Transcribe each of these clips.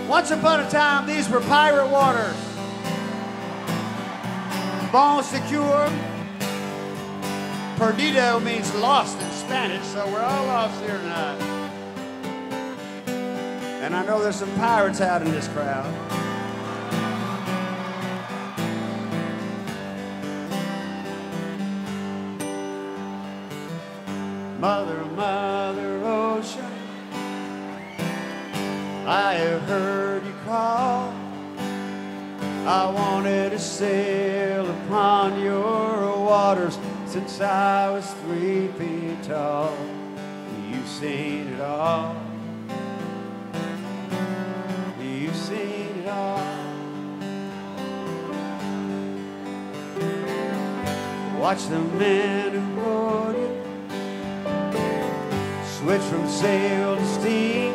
Once upon a time, these were pirate waters. Bon secure. Perdido means lost in Spanish, so we're all lost here tonight. And I know there's some pirates out in this crowd. Mother, Mother Ocean, I have heard you call. I wanted to sail upon your waters since I was 3 feet tall. You've seen it all. You've seen it all. Watch the men who rowed you switch from sail to steam.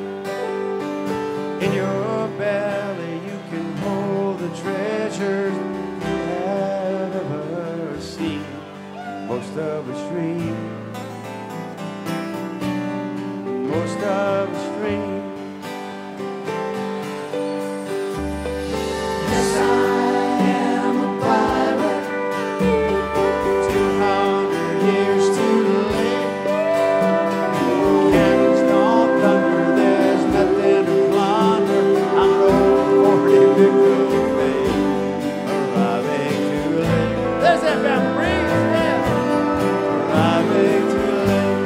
In your belly you can hold the treasures you have ever seen. Most of us dream. Most of us dream. Yes, I am a pirate. 200 years too late. Cannons don't thunder, there's nothing to plunder. I'm an old 40-bit fate, arriving too late. There's that family breeze, yeah. Arriving too late.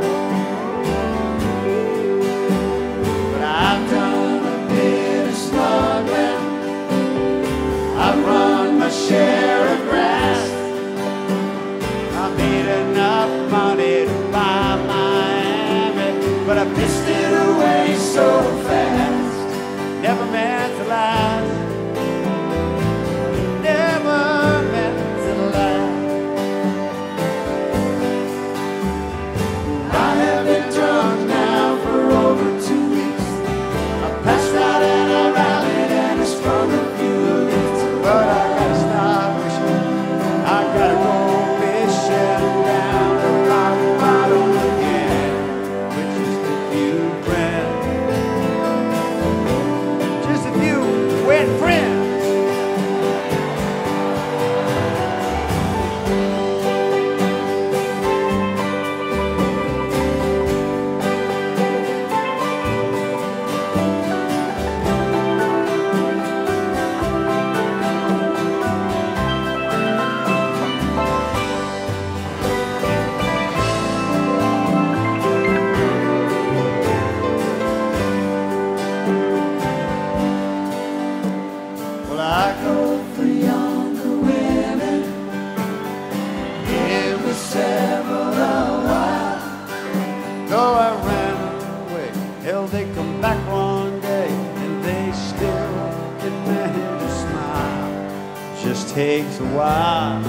But I've done a bit of smuggling. I've run my share of grass. I made enough money to buy Miami, but I pissed it away so fast. Never meant to last. Never meant to last. I have been drunk now for over 2 weeks. I passed out and I rallied and I sprung a few leaks. But I gotta stop wishing. I gotta go fishing down the rock bottom again with just a few friends. Just a few wet friends. Well, I go for younger women. It was several a while. Though I ran away, hell, they come back one day and they still get me to smile. Just takes a while.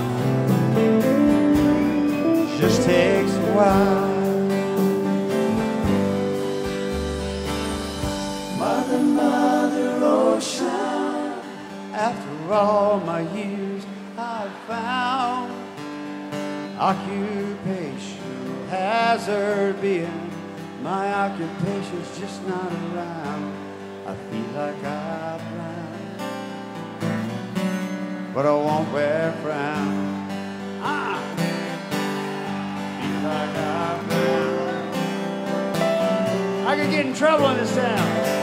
Just takes a while. Mother, Mother Ocean, after all my years I've found occupational hazard being my occupation's just not around. I feel like I've drowned, but I won't wear a frown. Feel like I've drowned. I could get in trouble in this town.